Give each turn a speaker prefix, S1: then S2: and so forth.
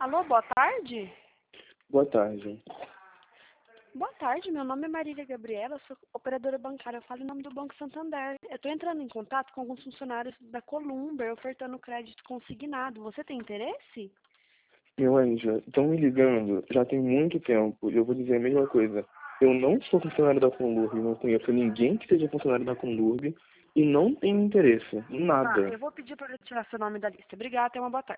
S1: Alô, boa tarde?
S2: Boa tarde.
S1: Boa tarde, meu nome é Marília Gabriela, sou operadora bancária, eu falo em nome do Banco Santander. Eu estou entrando em contato com alguns funcionários da Columber, ofertando crédito consignado. Você tem interesse?
S2: Meu anjo, estão me ligando já tem muito tempo e eu vou dizer a mesma coisa. Eu não sou funcionário da Conlurb, não conheço ninguém que seja funcionário da Conlurb e não tenho interesse em
S1: Tá,
S2: nada.
S1: eu vou pedir para tirar seu nome da lista. Obrigada, tenha uma boa tarde.